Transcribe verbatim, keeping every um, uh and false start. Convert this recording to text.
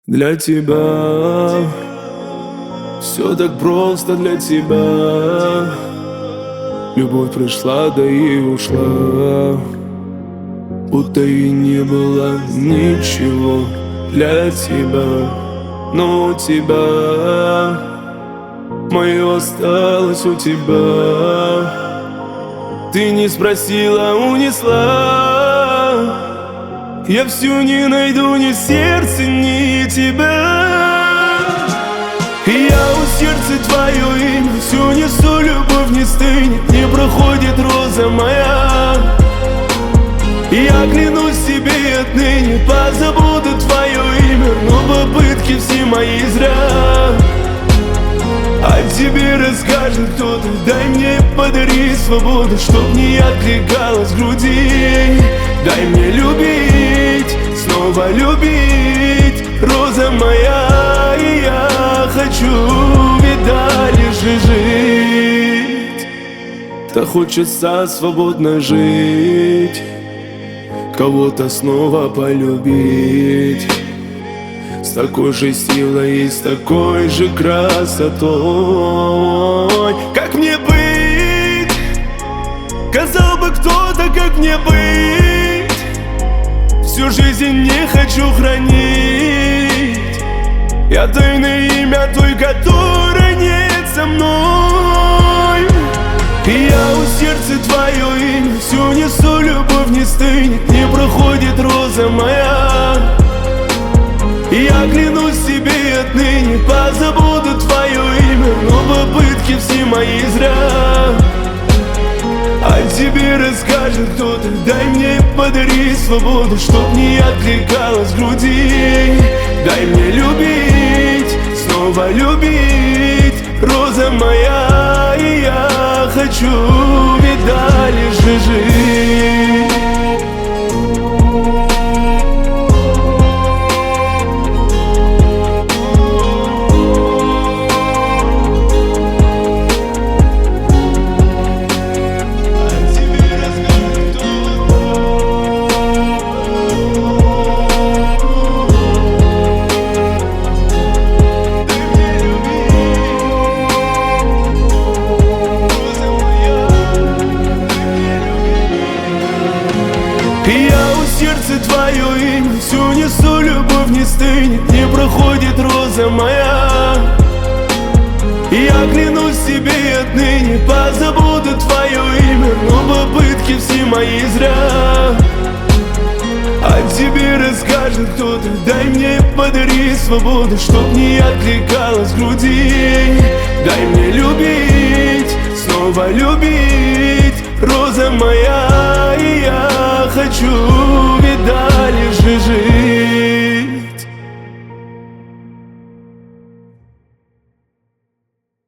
Для тебя все так просто, для тебя любовь пришла, да и ушла, будто и не было ничего для тебя. Но у тебя мое осталось у тебя. Ты не спросила, унесла. Я всю не найду ни сердце, ни тебя. И я у сердца твое имя всю несу, любовь не стынет, не проходит роза моя. Я клянусь себе отныне, позабуду твое имя, но попытки все мои зря. О тебе расскажет кто-то, дай мне, подари свободу, чтоб не откликалась в груди. Дай мне любить, снова любить, роза моя, и я хочу, видали же, жить. Так хочется свободно жить, кого-то снова полюбить, с такой же силой и с такой же красотой. Как мне быть? Сказал бы кто-то, как мне быть? Всю жизнь не хочу хранить я тайное имя той, которой нет со мной. И я у сердца твое имя всю несу, любовь не стынет, не проходит роза моя. Я клянусь себе отныне, позабуду твое имя, но попытки все мои зря. О тебе расскажет кто-то, дай мне, подари свободу, чтоб не откликалась в груди. Дай мне любить, снова любить, роза моя, и я хочу, видали же, жить. Я у сердца твое имя всю несу, любовь не стынет, не проходит роза моя. Я клянусь себе отныне, позабуду твое имя, но попытки все мои зря. О тебе расскажет кто-то, дай мне, подари свободу, чтоб не откликалась в груди. Дай мне любить, снова любить, роза моя.